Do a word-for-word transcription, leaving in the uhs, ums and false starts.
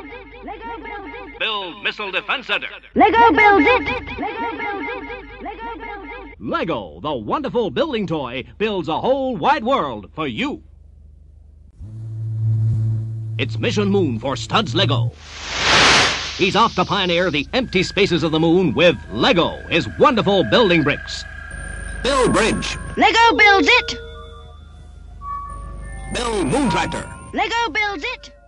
Build Missile Defense Center. Lego builds it. Lego builds it. Lego builds it. Lego, the wonderful building toy, builds a whole wide world for you. It's Mission Moon for Studs Lego. He's off to pioneer the empty spaces of the moon with Lego, his wonderful building bricks. Build bridge. Lego builds it. Build moon tractor. Lego builds it.